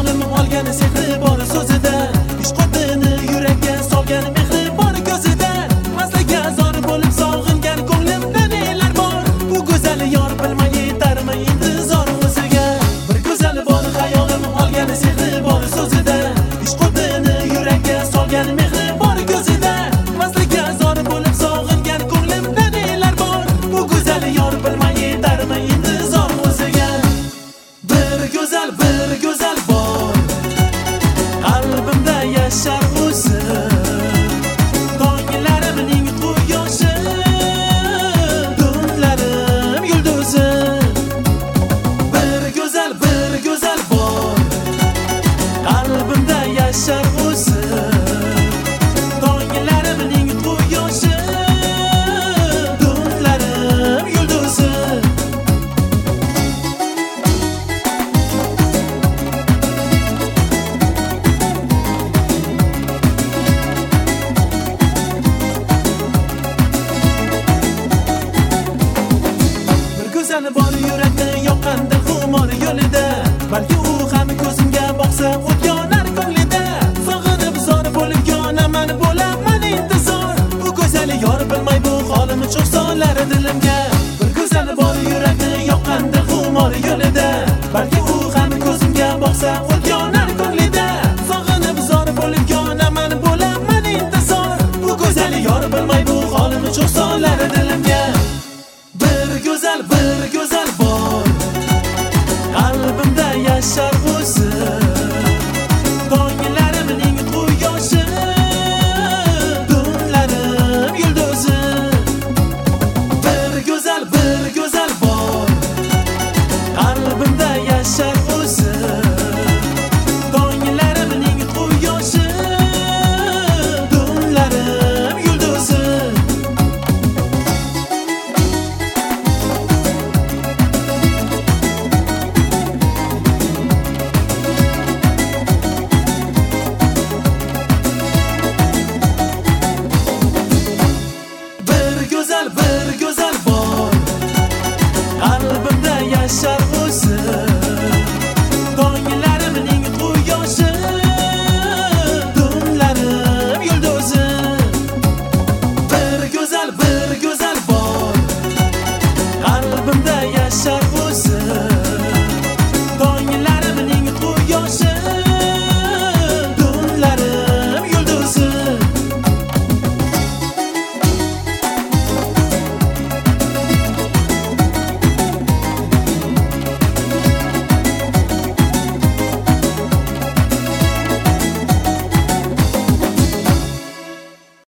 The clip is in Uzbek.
xayolim olgan sehri bor so'zida, ishq o'tini yurakka solgan mehri bor ko'zida. Maslaga zor bo'lib sog'ingan ko'nglimda nelar bor, bu go'zal yor bilmay yetarmi intizor o'ziga. Bir go'zal bor xayolim olgan sehri bor so'zida, ishq o'tini yurakka solgan mehri bor ko'zida. Maslaga zor bo'lib sog'ingan ko'nglimda nelar bor, bu go'zal yor bilmay yetarmi intizor o'ziga. Bir go'zal bor qalbimda yashar o'zi, tonglarimning quyoshi, tunlarim yulduzi. Bir go'zal bor qalbimda yashar